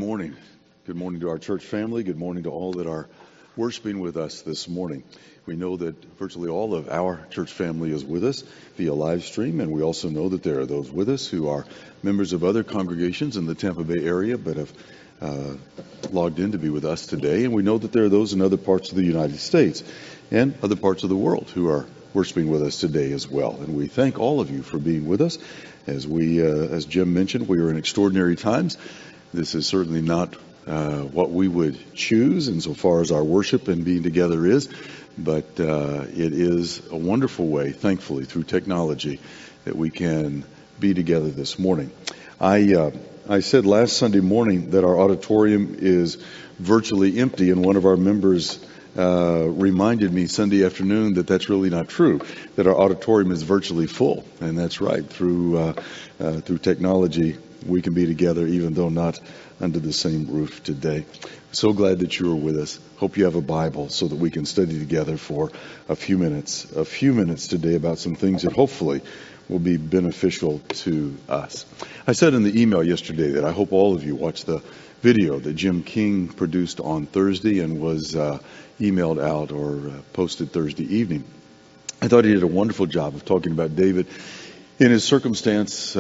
morning. Good morning to our church family. Good morning to all that are worshiping with us this morning. We know that virtually all of our church family is with us via live stream, and we also know that there are those with us who are members of other congregations in the Tampa Bay area but have logged in to be with us today. And we know that there are those in other parts of the United States and other parts of the world who are worshiping with us today as well. And we thank all of you for being with us. As Jim mentioned, we are in extraordinary times. This is certainly not what we would choose insofar as our worship and being together is, but it is a wonderful way, thankfully, through technology, that we can be together this morning. I said last Sunday morning that our auditorium is virtually empty, and one of our members reminded me Sunday afternoon that that's really not true, that our auditorium is virtually full. And that's right. Through technology, we can be together even though not under the same roof today. So glad that you are with us. Hope you have a Bible so that we can study together for a few minutes today about some things that hopefully will be beneficial to us. I said in the email yesterday that I hope all of you watched the video that Jim King produced on Thursday and was emailed out or posted Thursday evening. I thought he did a wonderful job of talking about David in his circumstance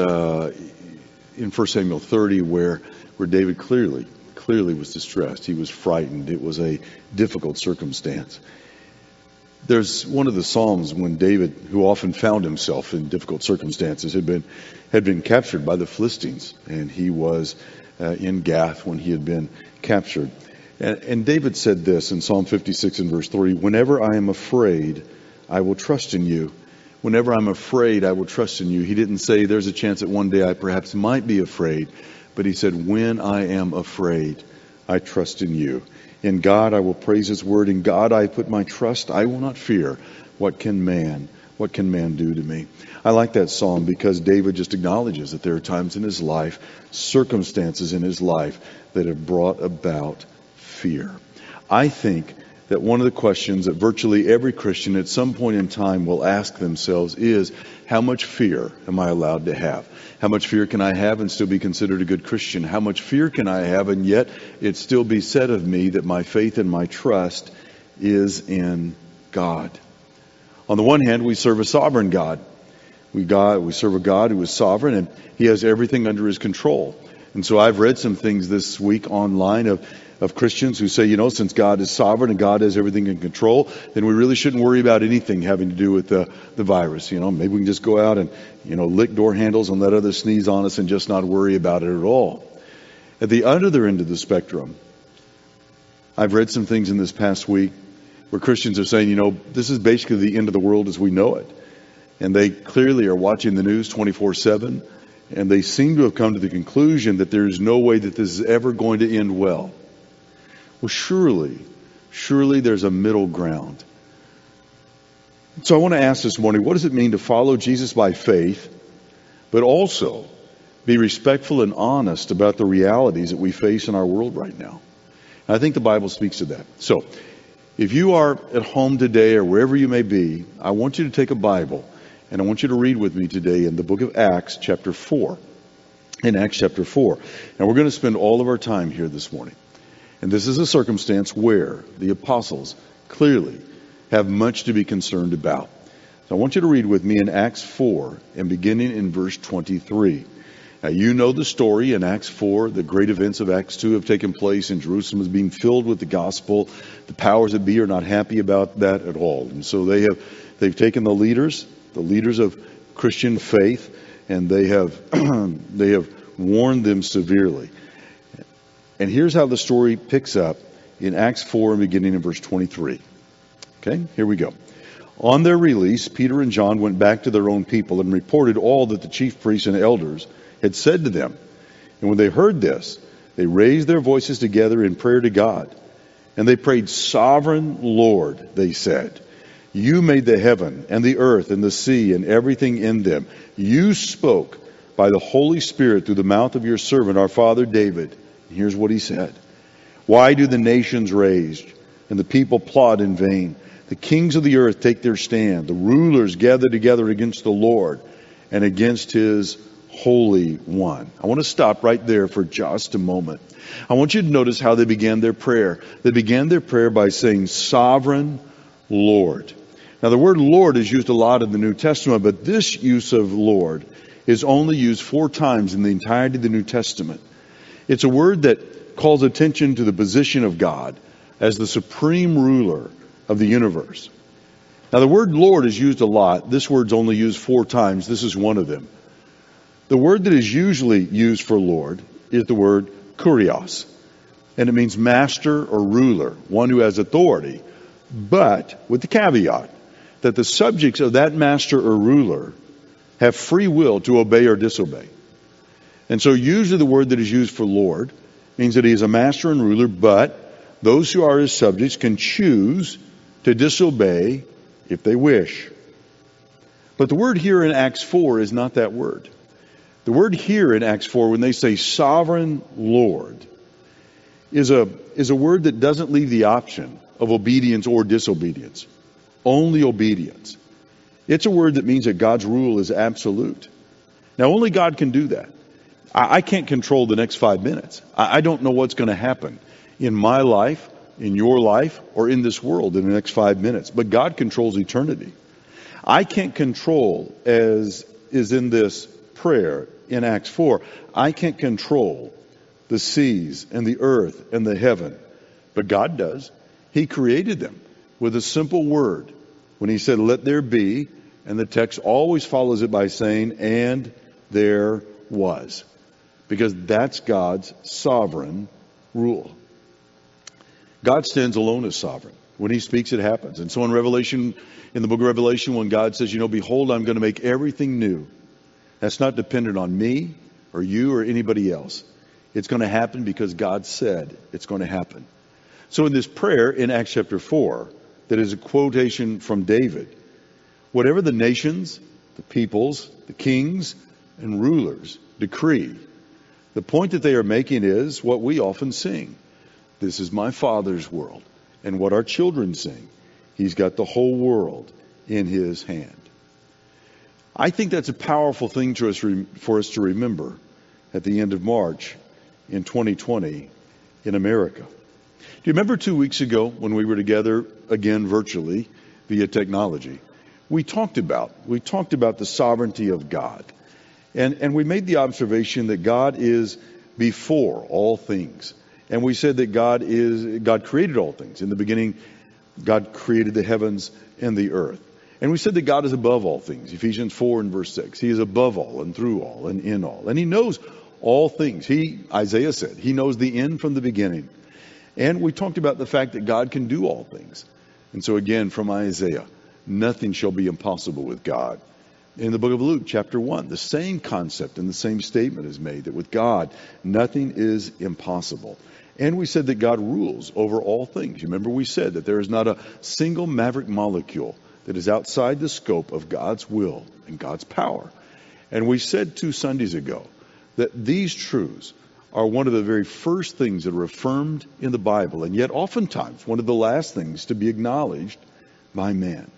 in 1 Samuel 30 where David clearly was distressed. He was frightened. It was a difficult circumstance. There's one of the Psalms when David, who often found himself in difficult circumstances, had been captured by the Philistines, and he was in Gath when he had been captured. And David said this in Psalm 56 and verse 3, "Whenever I am afraid, I will trust in you. Whenever I'm afraid, I will trust in you." He didn't say there's a chance that one day I perhaps might be afraid, but he said, "When I am afraid, I trust in you. In God I will praise his word. In God I put my trust. I will not fear. What can man do to me?" I like that psalm because David just acknowledges that there are times in his life, circumstances in his life that have brought about fear. I think that one of the questions that virtually every Christian at some point in time will ask themselves is, how much fear am I allowed to have? How much fear can I have and still be considered a good Christian? How much fear can I have and yet it still be said of me that my faith and my trust is in God? On the one hand, we serve a sovereign God. We serve a God who is sovereign, and he has everything under his control. And so I've read some things this week online of Christians who say, since God is sovereign and God has everything in control, then we really shouldn't worry about anything having to do with the virus. Maybe we can just go out and, lick door handles and let others sneeze on us and just not worry about it at all. At the other end of the spectrum, I've read some things in this past week where Christians are saying, this is basically the end of the world as we know it. And they clearly are watching the news 24/7, and they seem to have come to the conclusion that there is no way that this is ever going to end well. Well, surely there's a middle ground. So I want to ask this morning, what does it mean to follow Jesus by faith, but also be respectful and honest about the realities that we face in our world right now? And I think the Bible speaks to that. So if you are at home today or wherever you may be, I want you to take a Bible and I want you to read with me today in the book of Acts chapter 4. In Acts chapter 4. And we're going to spend all of our time here this morning. And this is a circumstance where the apostles clearly have much to be concerned about. So I want you to read with me in Acts 4 and beginning in verse 23. Now you know the story in Acts 4. The great events of Acts 2 have taken place and Jerusalem is being filled with the gospel. The powers that be are not happy about that at all. And so they've taken the leaders of Christian faith, and they have warned them severely. And here's how the story picks up in Acts 4 and beginning in verse 23. Okay, here we go. On their release, Peter and John went back to their own people and reported all that the chief priests and elders had said to them. And when they heard this, they raised their voices together in prayer to God. And they prayed, "Sovereign Lord," they said, "you made the heaven and the earth and the sea and everything in them. You spoke by the Holy Spirit through the mouth of your servant, our father David." And here's what he said. "Why do the nations rage and the people plot in vain? The kings of the earth take their stand. The rulers gather together against the Lord and against his Holy One. I want to stop right there for just a moment. I want you to notice how they began their prayer. They began their prayer by saying, Sovereign Lord. Now, the word Lord is used a lot in the New Testament, but this use of Lord is only used 4 times in the entirety of the New Testament. It's a word that calls attention to the position of God as the supreme ruler of the universe. Now, the word Lord is used a lot. This word's only used 4 times. This is one of them. The word that is usually used for Lord is the word kurios, and it means master or ruler, one who has authority, but with the caveat that the subjects of that master or ruler have free will to obey or disobey. And so usually the word that is used for Lord means that he is a master and ruler, but those who are his subjects can choose to disobey if they wish. But the word here in Acts 4 is not that word. The word here in Acts 4, when they say sovereign Lord, is a word that doesn't leave the option of obedience or disobedience. Only obedience. It's a word that means that God's rule is absolute. Now, only God can do that. I can't control the next 5 minutes. I don't know what's going to happen in my life, in your life, or in this world in the next 5 minutes. But God controls eternity. I can't control, as is in this prayer in Acts 4, I can't control the seas and the earth and the heaven. But God does. He created them with a simple word. When he said, let there be, and the text always follows it by saying, and there was. Because that's God's sovereign rule. God stands alone as sovereign. When he speaks, it happens. And so in the book of Revelation, when God says, behold, I'm going to make everything new. That's not dependent on me or you or anybody else. It's going to happen because God said it's going to happen. So in this prayer in Acts chapter 4, that is a quotation from David, whatever the nations, the peoples, the kings, and rulers decree, the point that they are making is what we often sing. This is my Father's world. And what our children sing. He's got the whole world in his hand. I think that's a powerful thing for us to remember at the end of March in 2020 in America. Do you remember 2 weeks ago when we were together again virtually via technology? We talked about the sovereignty of God. And we made the observation that God is before all things. And we said that God created all things. In the beginning, God created the heavens and the earth. And we said that God is above all things. Ephesians 4 and verse 6. He is above all and through all and in all. And he knows all things. Isaiah said, he knows the end from the beginning. And we talked about the fact that God can do all things. And so again, from Isaiah, nothing shall be impossible with God. In the book of Luke, chapter 1, the same concept and the same statement is made, that with God, nothing is impossible. And we said that God rules over all things. You remember we said that there is not a single maverick molecule that is outside the scope of God's will and God's power. And we said 2 Sundays ago that these truths are one of the very first things that are affirmed in the Bible, and yet oftentimes one of the last things to be acknowledged by man.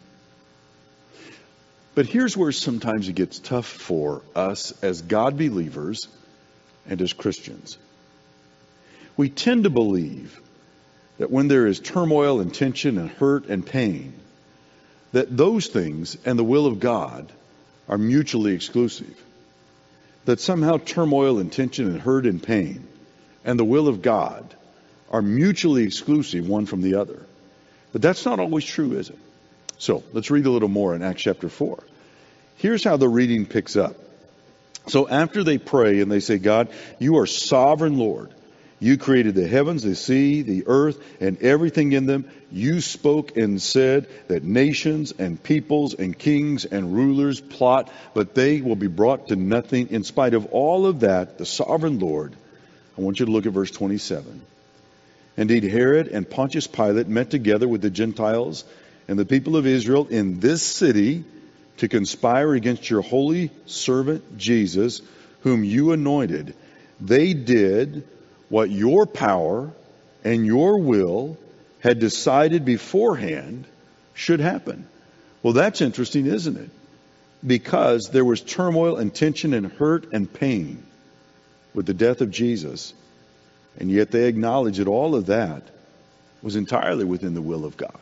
But here's where sometimes it gets tough for us as God believers and as Christians. We tend to believe that when there is turmoil and tension and hurt and pain, that those things and the will of God are mutually exclusive. That somehow turmoil and tension and hurt and pain and the will of God are mutually exclusive one from the other. But that's not always true, is it? So let's read a little more in Acts chapter 4. Here's how the reading picks up. So after they pray and they say, God, you are sovereign Lord. You created the heavens, the sea, the earth, and everything in them. You spoke and said that nations and peoples and kings and rulers plot, but they will be brought to nothing. In spite of all of that, the sovereign Lord, I want you to look at verse 27. Indeed, Herod and Pontius Pilate met together with the Gentiles and the people of Israel in this city to conspire against your holy servant Jesus, whom you anointed. They did what your power and your will had decided beforehand should happen. Well, that's interesting, isn't it? because there was turmoil and tension and hurt and pain with the death of Jesus. And yet they acknowledge that all of that was entirely within the will of God.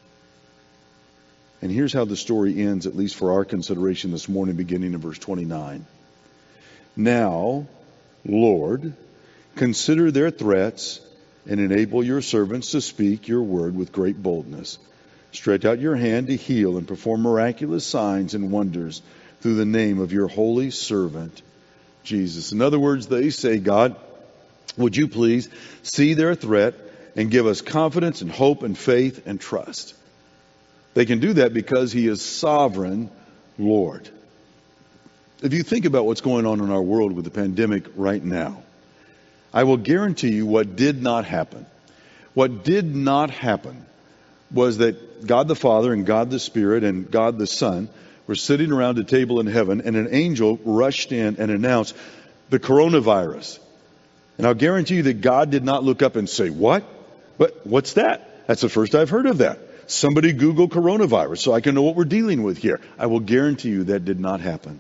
And here's how the story ends, at least for our consideration this morning, beginning in verse 29. Now, Lord, consider their threats and enable your servants to speak your word with great boldness. Stretch out your hand to heal and perform miraculous signs and wonders through the name of your holy servant, Jesus. In other words, they say, God, would you please see their threat and give us confidence and hope and faith and trust? They can do that because He is sovereign Lord. If you think about what's going on in our world with the pandemic right now, I will guarantee you what did not happen. What did not happen was that God the Father and God the Spirit and God the Son were sitting around a table in heaven, and an angel rushed in and announced the coronavirus. And I'll guarantee you that God did not look up and say, what? But what's that? That's the first I've heard of that. Somebody Google coronavirus so I can know what we're dealing with here. I will guarantee you that did not happen.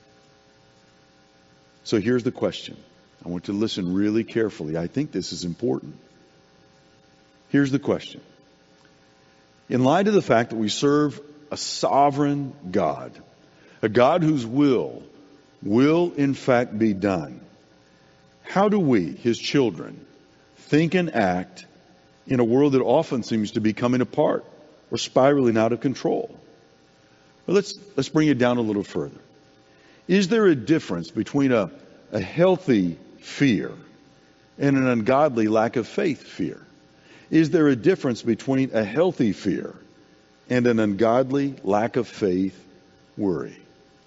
So here's the question. I want you to listen really carefully. I think this is important. Here's the question. In light of the fact that we serve a sovereign God, a God whose will in fact be done, how do we, His children, think and act in a world that often seems to be coming apart or spiraling out of control? Well, let's bring it down a little further. Is there a difference between a healthy fear and an ungodly lack of faith fear? Is there a difference between a healthy fear and an ungodly lack of faith worry?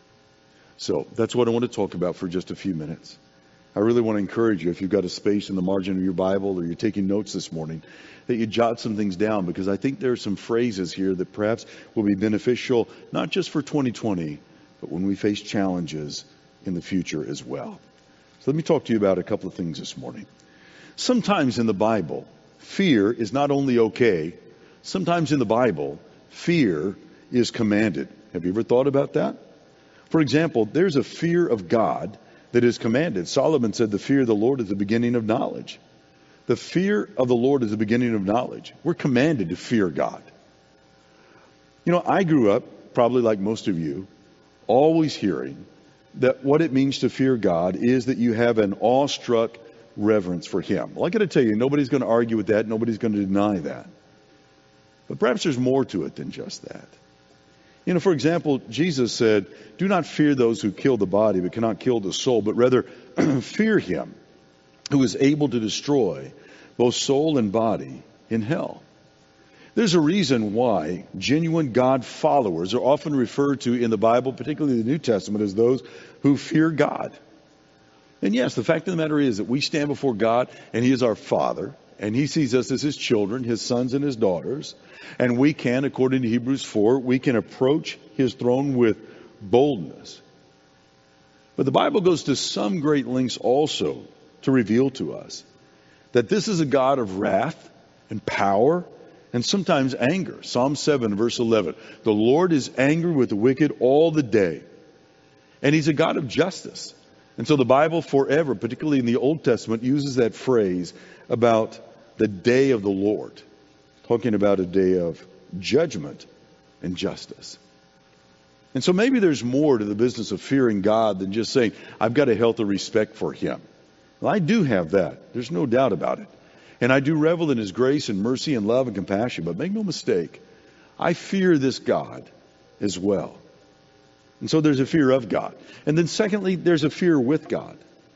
So that's what I want to talk about for just a few minutes. I really want to encourage you, if you've got a space in the margin of your Bible or you're taking notes this morning, that you jot some things down, because I think there are some phrases here that perhaps will be beneficial, not just for 2020, but when we face challenges in the future as well. So let me talk to you about a couple of things this morning. Sometimes in the Bible, fear is not only okay, sometimes in the Bible, fear is commanded. Have you ever thought about that? For example, there's a fear of God that is commanded. Solomon said the fear of the Lord is the beginning of knowledge. The fear of the Lord is the beginning of knowledge. We're commanded to fear God. You know, I grew up, probably like most of you, always hearing that what it means to fear God is that you have an awestruck reverence for Him. Well, I got to tell you, nobody's going to argue with that. Nobody's going to deny that. But perhaps there's more to it than just that. You know, for example, Jesus said, do not fear those who kill the body but cannot kill the soul, but rather fear Him who is able to destroy both soul and body in hell. There's a reason why genuine God followers are often referred to in the Bible, particularly the New Testament, as those who fear God. And yes, the fact of the matter is that we stand before God and He is our Father, and He sees us as His children, His sons and His daughters. And we can, according to Hebrews 4, we can approach His throne with boldness. But the Bible goes to some great lengths also to reveal to us that this is a God of wrath and power and sometimes anger. Psalm 7, verse 11. The Lord is angry with the wicked all the day. And He's a God of justice. And so the Bible forever, particularly in the Old Testament, uses that phrase about the day of the Lord, talking about a day of judgment and justice. And so maybe there's more to the business of fearing God than just saying, I've got a healthy respect for Him. Well, I do have that. There's no doubt about it. And I do revel in His grace and mercy and love and compassion. But make no mistake, I fear this God as well. And so there's a fear of God. And then secondly, there's a fear with God.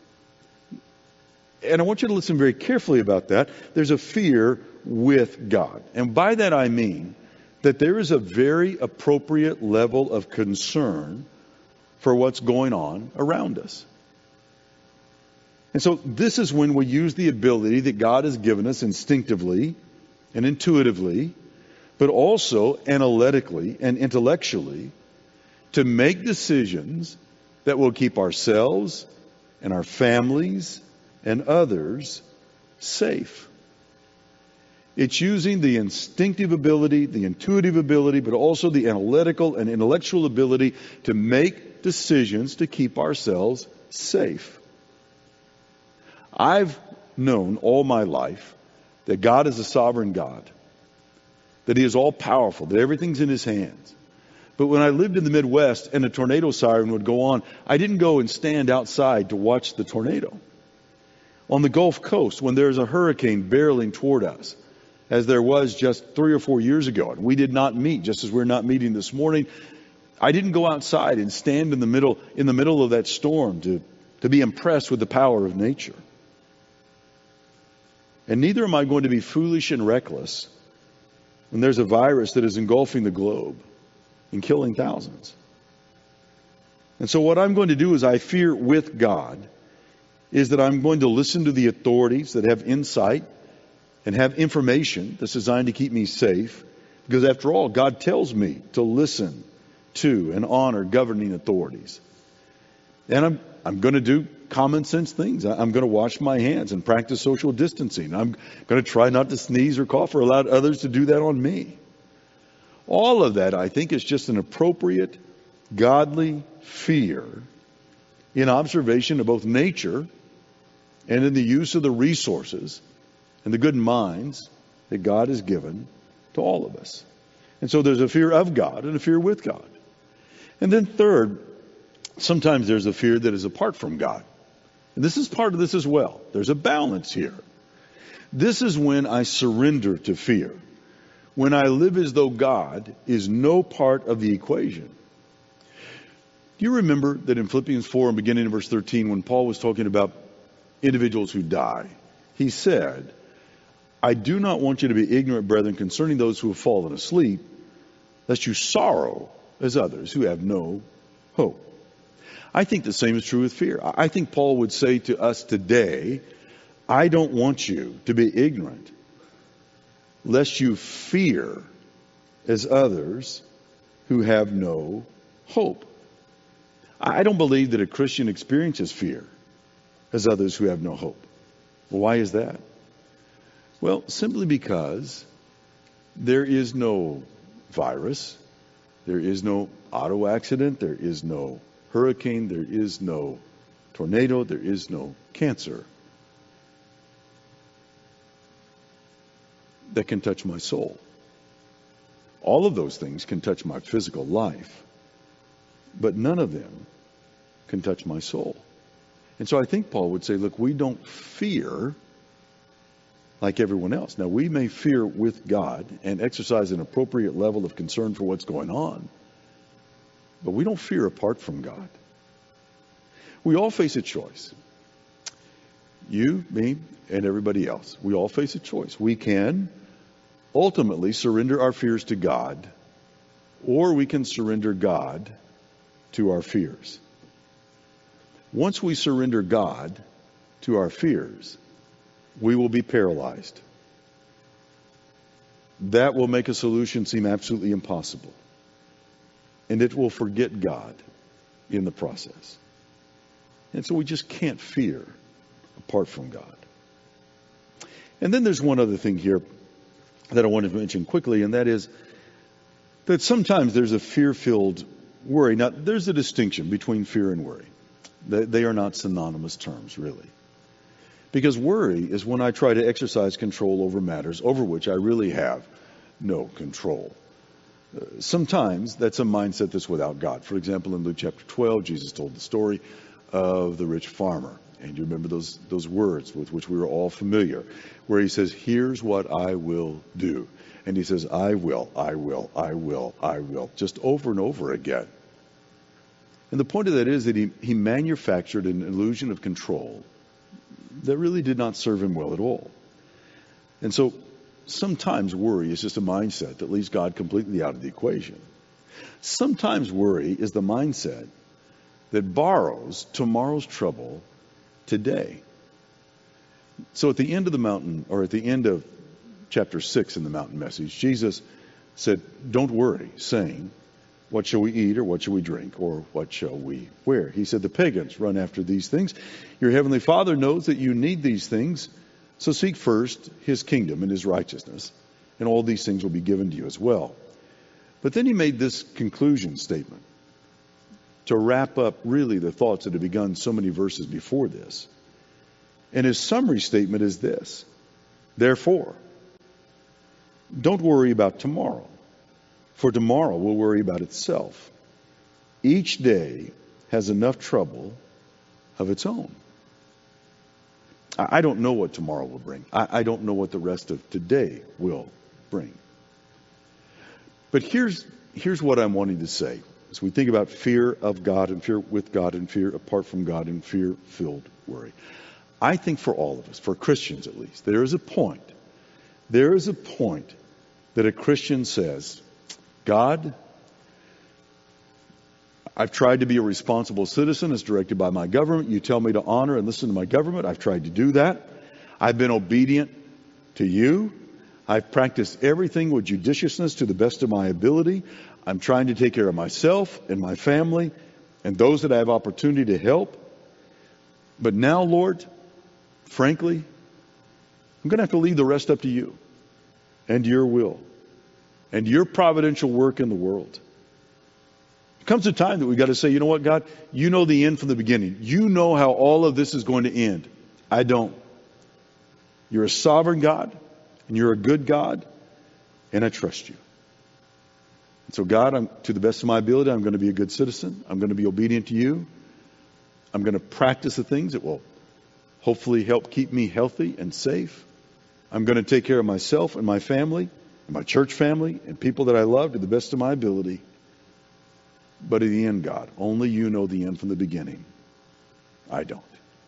And I want you to listen very carefully about that. There's a fear with God. And by that I mean that there is a very appropriate level of concern for what's going on around us. And so this is when we use the ability that God has given us instinctively and intuitively, but also analytically and intellectually, to make decisions that will keep ourselves and our families and others safe. It's using the instinctive ability, the intuitive ability, but also the analytical and intellectual ability to make decisions to keep ourselves safe. I've known all my life that God is a sovereign God, that He is all powerful, that everything's in His hands. But when I lived in the Midwest and a tornado siren would go on, I didn't go and stand outside to watch the tornado. On the Gulf Coast, when there's a hurricane barreling toward us, as there was just 3 or 4 years ago, and we did not meet, just as we're not meeting this morning, I didn't go outside and stand in the middle of that storm to be impressed with the power of nature. And neither am I going to be foolish and reckless when there's a virus that is engulfing the globe and killing thousands. And so what I'm going to do is I fear with God is that I'm going to listen to the authorities that have insight and have information that's designed to keep me safe. Because after all, God tells me to listen to and honor governing authorities. And I'm going to do common sense things. I'm going to wash my hands and practice social distancing. I'm going to try not to sneeze or cough or allow others to do that on me. All of that, I think, is just an appropriate, godly fear in observation of both nature and in the use of the resources and the good minds that God has given to all of us. And so there's a fear of God and a fear with God. And then third, sometimes there's a fear that is apart from God. And this is part of this as well. There's a balance here. This is when I surrender to fear. When I live as though God is no part of the equation. Do you remember that in Philippians 4 and beginning in verse 13, when Paul was talking about individuals who die, he said, I do not want you to be ignorant, brethren, concerning those who have fallen asleep, lest you sorrow as others who have no hope. I think the same is true with fear. I think Paul would say to us today, I don't want you to be ignorant, lest you fear as others who have no hope. I don't believe that a Christian experiences fear as others who have no hope. Well, why is that? Well, simply because there is no virus, there is no auto accident, there is no hurricane, there is no tornado, there is no cancer that can touch my soul. All of those things can touch my physical life, but none of them can touch my soul. And so I think Paul would say, look, we don't fear like everyone else. Now, we may fear with God and exercise an appropriate level of concern for what's going on, but we don't fear apart from God. We all face a choice. You, me, and everybody else. We all face a choice. We can ultimately surrender our fears to God, or we can surrender God to our fears. Once we surrender God to our fears, we will be paralyzed. That will make a solution seem absolutely impossible. And it will forget God in the process. And so we just can't fear apart from God. And then there's one other thing here that I want to mention quickly, and that is that sometimes there's a fear-filled worry. Now, there's a distinction between fear and worry. They are not synonymous terms, really. Because worry is when I try to exercise control over matters over which I really have no control. Sometimes that's a mindset that's without God. For example, in Luke chapter 12, Jesus told the story of the rich farmer. And you remember those words with which we were all familiar, where he says, here's what I will do. And he says, I will, just over and over again. And the point of that is that he manufactured an illusion of control that really did not serve him well at all. And so sometimes worry is just a mindset that leaves God completely out of the equation. Sometimes worry is the mindset that borrows tomorrow's trouble today. So at the end of the mountain, or at the end of chapter 6 in the mountain message, Jesus said, don't worry, saying, what shall we eat, or what shall we drink, or what shall we wear? He said, the pagans run after these things. Your heavenly Father knows that you need these things. So seek first his kingdom and his righteousness, and all these things will be given to you as well. But then he made this conclusion statement to wrap up really the thoughts that had begun so many verses before this. And his summary statement is this: therefore, don't worry about tomorrow, for tomorrow will worry about itself. Each day has enough trouble of its own. I don't know what tomorrow will bring. I don't know what the rest of today will bring. But here's what I'm wanting to say. As we think about fear of God and fear with God and fear apart from God and fear-filled worry. I think for all of us, for Christians at least, there is a point that a Christian says, God, I've tried to be a responsible citizen as directed by my government. You tell me to honor and listen to my government. I've tried to do that. I've been obedient to you. I've practiced everything with judiciousness to the best of my ability. I'm trying to take care of myself and my family and those that I have opportunity to help. But now, Lord, frankly, I'm going to have to leave the rest up to you and your will and your providential work in the world. It comes a time that we've got to say, you know what, God, you know the end from the beginning. You know how all of this is going to end. I don't. You're a sovereign God, and you're a good God, and I trust you. And so, God, to the best of my ability, I'm going to be a good citizen. I'm going to be obedient to you. I'm going to practice the things that will hopefully help keep me healthy and safe. I'm going to take care of myself and my family, and my church family, and people that I love to the best of my ability. But in the end, God, only you know the end from the beginning. I don't.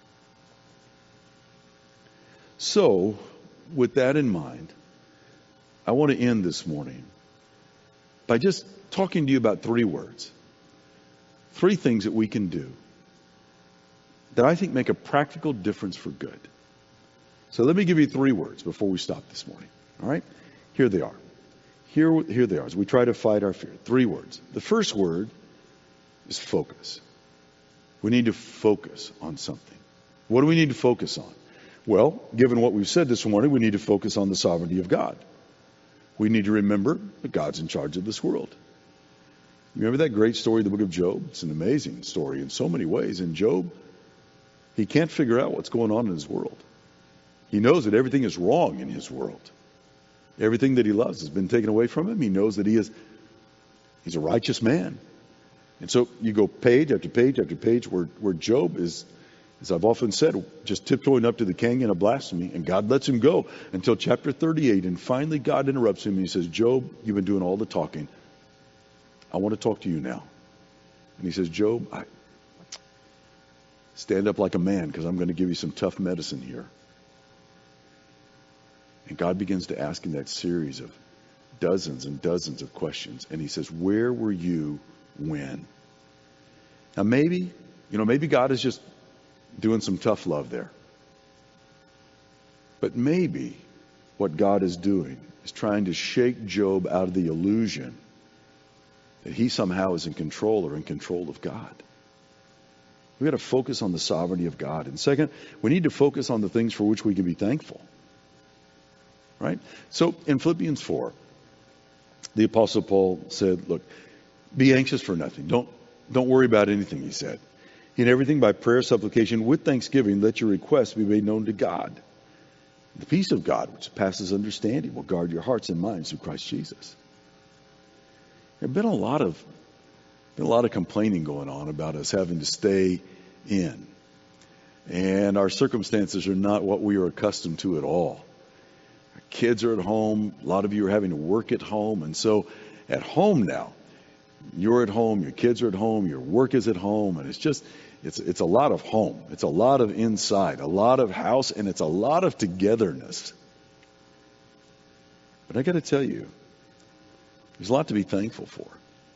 So, with that in mind, I want to end this morning by just talking to you about 3 words. 3 things that we can do that I think make a practical difference for good. So let me give you 3 words before we stop this morning. All right? Here they are. Here they are as we try to fight our fear. 3 words. The first word is focus. We need to focus on something. What do we need to focus on? Well, given what we've said this morning, we need to focus on the sovereignty of God. We need to remember that God's in charge of this world. Remember that great story of the book of Job? It's an amazing story in so many ways. And Job, he can't figure out what's going on in his world. He knows that everything is wrong in his world. Everything that he loves has been taken away from him. He knows that he's a righteous man. And so you go page after page after page where Job is, as I've often said, just tiptoeing up to the canyon of blasphemy, and God lets him go until chapter 38. And finally God interrupts him and he says, Job, you've been doing all the talking. I want to talk to you now. And he says, Job, stand up like a man because I'm going to give you some tough medicine here. And God begins to ask him that series of dozens and dozens of questions. And he says, where were you when? Now maybe God is just doing some tough love there. But maybe what God is doing is trying to shake Job out of the illusion that he somehow is in control or in control of God. We've got to focus on the sovereignty of God. And second, we need to focus on the things for which we can be thankful. Right? So in Philippians 4, the Apostle Paul said, look, be anxious for nothing. Don't worry about anything, he said. In everything by prayer, supplication, with thanksgiving, let your requests be made known to God. The peace of God, which passes understanding, will guard your hearts and minds through Christ Jesus. There's been a lot of complaining going on about us having to stay in. And our circumstances are not what we are accustomed to at all. Our kids are at home. A lot of you are having to work at home. And so at home now, you're at home, your kids are at home, your work is at home, and it's a lot of home. It's a lot of inside, a lot of house, and it's a lot of togetherness. But I got to tell you, there's a lot to be thankful for.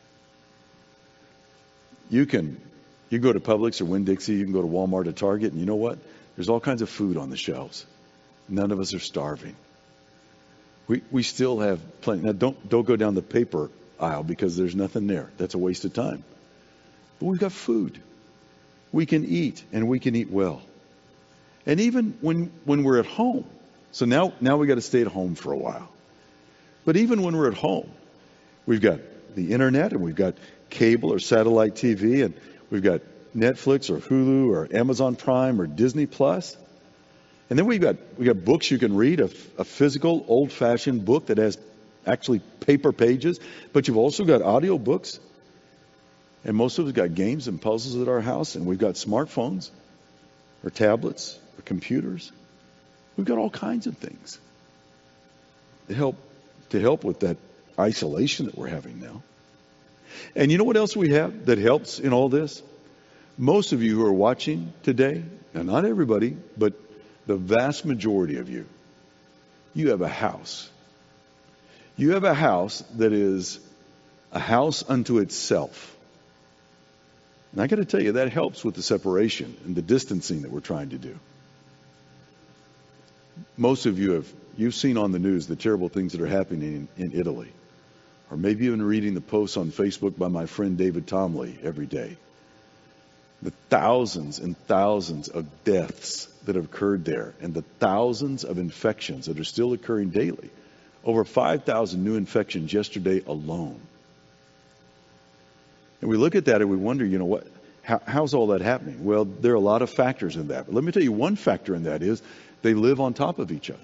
You go to Publix or Winn-Dixie, you can go to Walmart or Target, and you know what? There's all kinds of food on the shelves. None of us are starving. We still have plenty. Now, don't go down the paper aisle because there's nothing there. That's a waste of time. But we've got food. We can eat, and we can eat well. And even when we're at home, So now we got to stay at home for a while. But even when we're at home, we've got the internet and we've got cable or satellite TV and we've got Netflix or Hulu or Amazon Prime or Disney Plus. And then we got books you can read, a physical, old-fashioned book that has actually paper pages, but you've also got audio books. And most of us got games and puzzles at our house, and we've got smartphones or tablets or computers. We've got all kinds of things to help with that isolation that we're having now. And you know what else we have that helps in all this? Most of you who are watching today, and not everybody, but the vast majority of you, you have a house. You have a house that is a house unto itself. And I got to tell you, that helps with the separation and the distancing that we're trying to do. Most of you you've seen on the news the terrible things that are happening in Italy. Or maybe even reading the posts on Facebook by my friend David Tomley every day. The thousands and thousands of deaths that have occurred there and the thousands of infections that are still occurring daily. Over 5,000 new infections yesterday alone. And we look at that and we wonder, how's all that happening? Well, there are a lot of factors in that. But let me tell you, one factor in that is they live on top of each other.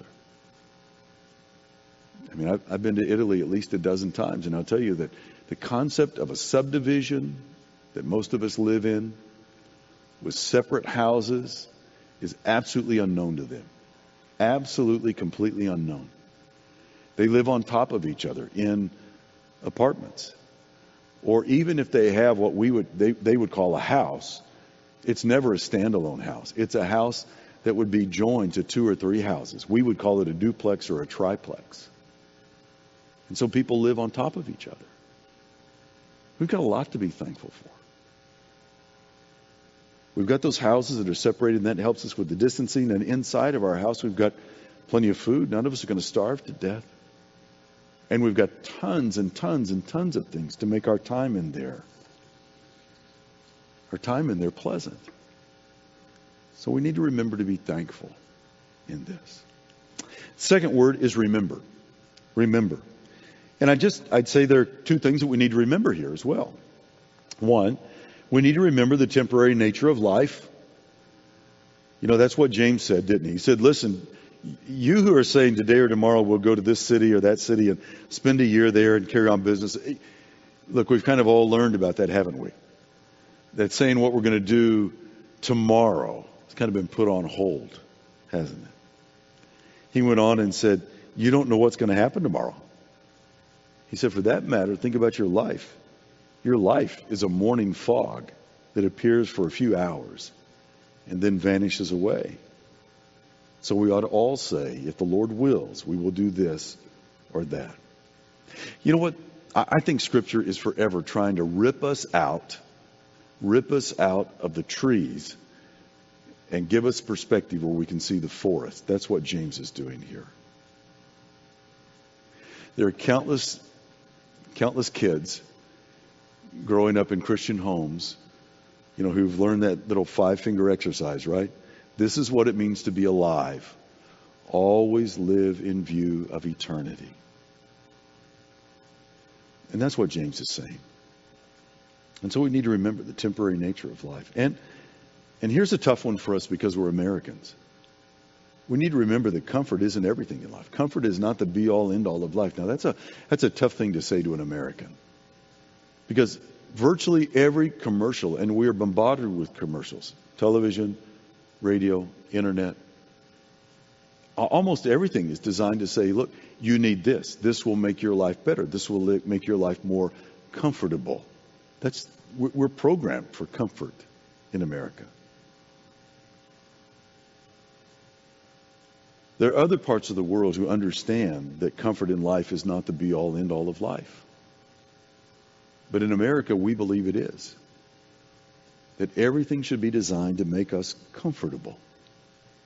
I mean, I've been to Italy at least a dozen times, and I'll tell you that the concept of a subdivision that most of us live in with separate houses is absolutely unknown to them. Absolutely, completely unknown. They live on top of each other in apartments. Or even if they have what they would call a house, it's never a standalone house. It's a house that would be joined to 2 or 3 houses. We would call it a duplex or a triplex. And so people live on top of each other. We've got a lot to be thankful for. We've got those houses that are separated, and that helps us with the distancing. And inside of our house, we've got plenty of food. None of us are going to starve to death. And we've got tons and tons and tons of things to make our time in there pleasant. So we need to remember to be thankful in this. Second word is remember. Remember. And I'd say there are 2 things that we need to remember here as well. One, we need to remember the temporary nature of life. That's what James said, didn't he? He said, listen, you who are saying today or tomorrow we'll go to this city or that city and spend a year there and carry on business. Look, we've kind of all learned about that, haven't we? That saying what we're going to do tomorrow has kind of been put on hold, hasn't it? He went on and said, you don't know what's going to happen tomorrow. He said, for that matter, think about your life. Your life is a morning fog that appears for a few hours and then vanishes away. So we ought to all say, if the Lord wills, we will do this or that. You know what? I think Scripture is forever trying to rip us out of the trees and give us perspective where we can see the forest. That's what James is doing here. There are countless kids growing up in Christian homes, who've learned that little 5-finger exercise, right? This is what it means to be alive. Always live in view of eternity. And that's what James is saying. And so we need to remember the temporary nature of life. And here's a tough one for us because we're Americans. We need to remember that comfort isn't everything in life. Comfort is not the be-all, end-all of life. Now, that's a tough thing to say to an American. Because virtually every commercial, and we are bombarded with commercials, television, radio, internet, almost everything is designed to say, look, you need this. This will make your life better. This will make your life more comfortable. We're programmed for comfort in America. There are other parts of the world who understand that comfort in life is not the be-all, end-all of life. But in America, we believe it is. That everything should be designed to make us comfortable.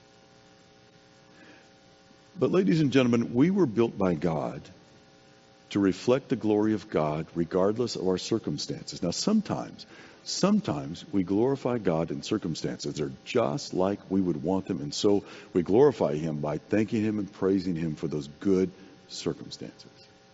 But ladies and gentlemen, we were built by God to reflect the glory of God regardless of our circumstances. Now, sometimes we glorify God in circumstances. They're just like we would want them. And so we glorify Him by thanking Him and praising Him for those good circumstances.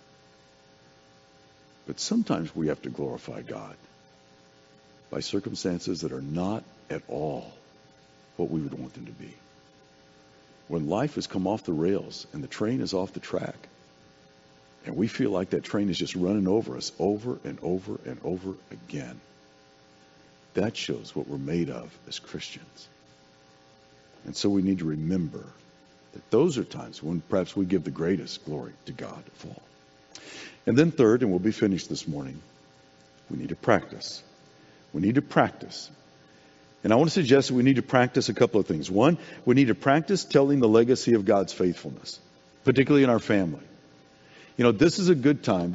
But sometimes we have to glorify God by circumstances that are not at all what we would want them to be. When life has come off the rails and the train is off the track, and we feel like that train is just running over us over and over and over again, that shows what we're made of as Christians. And so we need to remember that those are times when perhaps we give the greatest glory to God of all. And then third, and we'll be finished this morning, we need to practice. We need to practice. And I want to suggest that we need to practice a couple of things. One, we need to practice telling the legacy of God's faithfulness, particularly in our family. You know, this is a good time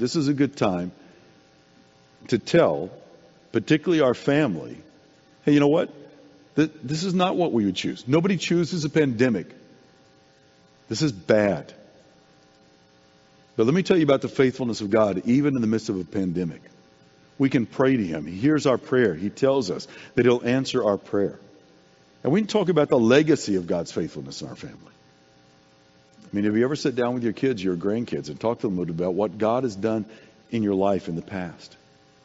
to tell, particularly our family, hey, you know what? This is not what we would choose. Nobody chooses a pandemic. This is bad. But let me tell you about the faithfulness of God, even in the midst of a pandemic. We can pray to Him. He hears our prayer. He tells us that He'll answer our prayer. And we can talk about the legacy of God's faithfulness in our family. I mean, have you ever sat down with your kids, your grandkids, and talked to them about what God has done in your life in the past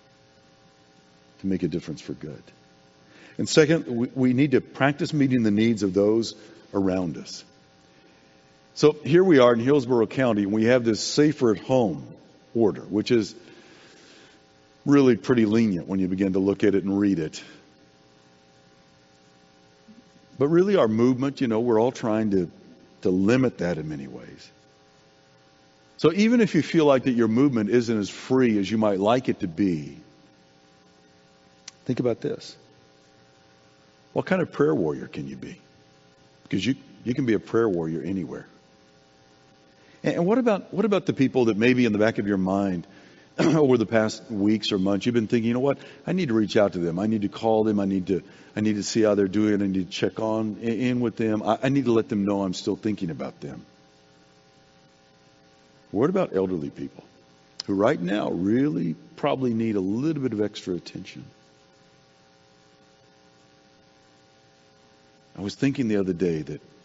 to make a difference for good? And second, we need to practice meeting the needs of those around us. So here we are in Hillsborough County, and we have this Safer at Home order, which is really pretty lenient when you begin to look at it and read it. But really our movement, you know, we're all trying to limit that in many ways. So even if you feel like that your movement isn't as free as you might like it to be, think about this. What kind of prayer warrior can you be? Because you can be a prayer warrior anywhere. And what about the people that maybe in the back of your mind over the past weeks or months, you've been thinking, you know what, I need to reach out to them. I need to call them. I need to see how they're doing. I need to check in with them. I need to let them know I'm still thinking about them. What about elderly people who right now really probably need a little bit of extra attention? I was thinking the other day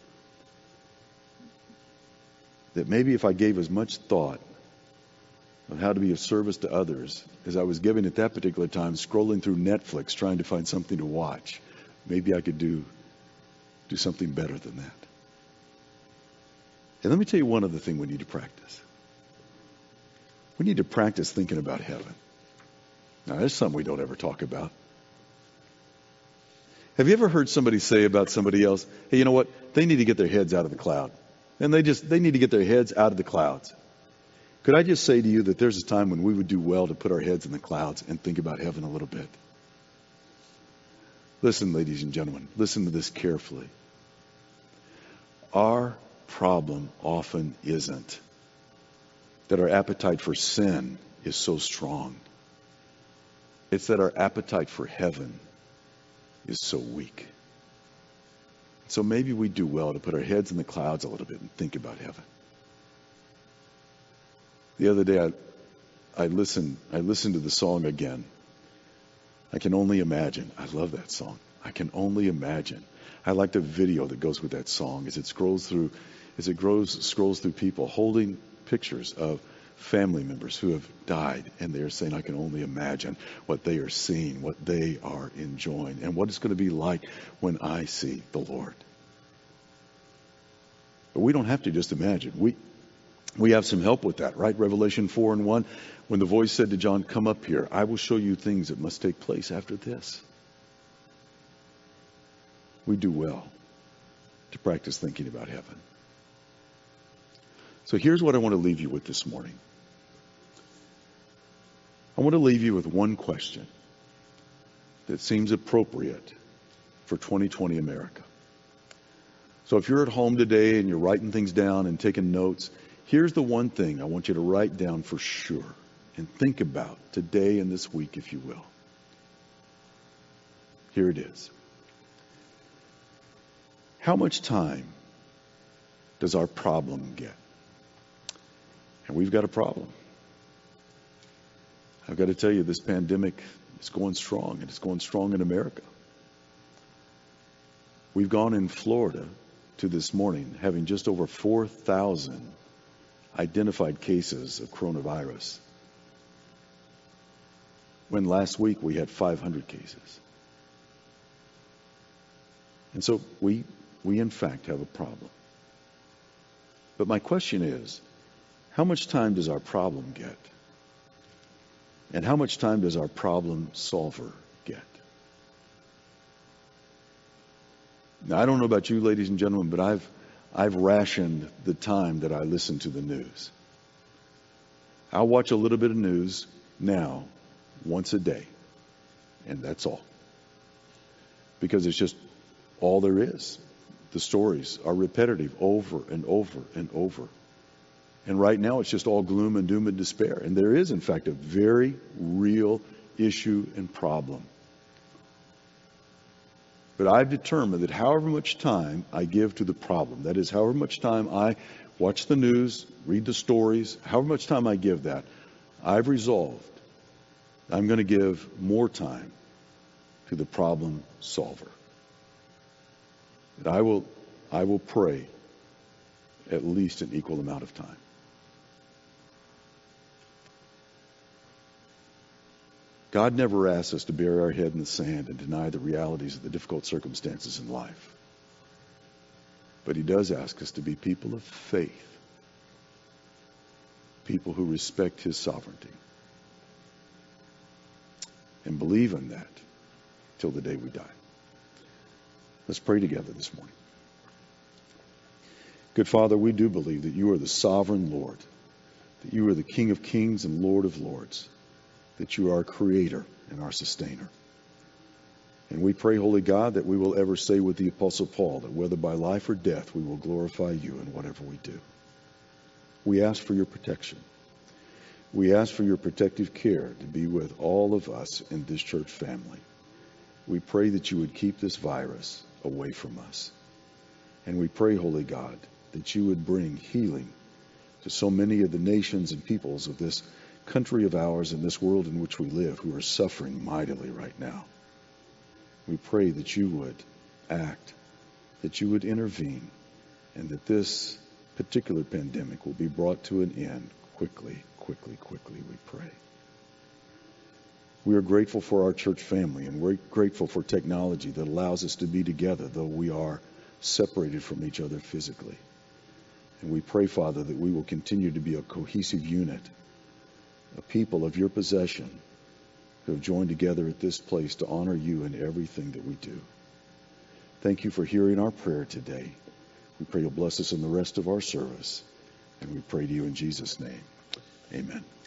that maybe if I gave as much thought on how to be of service to others as I was giving at that particular time, scrolling through Netflix trying to find something to watch, maybe I could do something better than that. And let me tell you one other thing we need to practice. We need to practice thinking about heaven. Now, that's something we don't ever talk about. Have you ever heard somebody say about somebody else, hey, you know what? They need to get their heads out of the cloud. And they need to get their heads out of the clouds. Could I just say to you that there's a time when we would do well to put our heads in the clouds and think about heaven a little bit? Listen, ladies and gentlemen, listen to this carefully. Our problem often isn't that our appetite for sin is so strong. It's that our appetite for heaven is so weak. So maybe we do well to put our heads in the clouds a little bit and think about heaven. The other day I listened to the song again. I Can Only Imagine. I love that song. I Can Only Imagine. I like the video that goes with that song as it scrolls through people holding pictures of family members who have died, and they're saying, I can only imagine what they are seeing, what they are enjoying, and what it's going to be like when I see the Lord. But we don't have to just imagine. We have some help with that, right? Revelation 4:1, when the voice said to John, come up here, I will show you things that must take place after this. We do well to practice thinking about heaven. So here's what I want to leave you with this morning. I want to leave you with one question that seems appropriate for 2020 America. So if you're at home today and you're writing things down and taking notes, here's the one thing I want you to write down for sure and think about today and this week, if you will. Here it is. How much time does our problem get? And we've got a problem. I've got to tell you, this pandemic is going strong, and it's going strong in America. We've gone in Florida to this morning having just over 4,000 identified cases of coronavirus, when last week we had 500 cases. And so we in fact have a problem. But my question is, how much time does our problem get? And how much time does our problem solver get? Now, I don't know about you, ladies and gentlemen, but I've rationed the time that I listen to the news. I'll watch a little bit of news now once a day, and that's all. Because it's just all there is. The stories are repetitive over and over and over. And right now it's just all gloom and doom and despair. And there is, in fact, a very real issue and problem. But I've determined that however much time I give to the problem, that is, however much time I watch the news, read the stories, however much time I give that, I've resolved I'm going to give more time to the problem solver. That I will pray at least an equal amount of time. God never asks us to bury our head in the sand and deny the realities of the difficult circumstances in life. But He does ask us to be people of faith, people who respect His sovereignty, and believe in that till the day we die. Let's pray together this morning. Good Father, we do believe that You are the sovereign Lord, that You are the King of kings and Lord of lords, that You are our creator and our sustainer. And we pray, Holy God, that we will ever say with the Apostle Paul, that whether by life or death, we will glorify You in whatever we do. We ask for Your protection. We ask for Your protective care to be with all of us in this church family. We pray that You would keep this virus away from us. And we pray, Holy God, that You would bring healing to so many of the nations and peoples of this country of ours and this world in which we live who are suffering mightily right now. We pray that You would act, that You would intervene, and that this particular pandemic will be brought to an end quickly, we pray. We are grateful for our church family, and we're grateful for technology that allows us to be together, though we are separated from each other physically. And we pray, Father, that we will continue to be a cohesive unit, a people of Your possession who have joined together at this place to honor You in everything that we do. Thank You for hearing our prayer today. We pray You'll bless us in the rest of our service. And we pray to You in Jesus' name. Amen.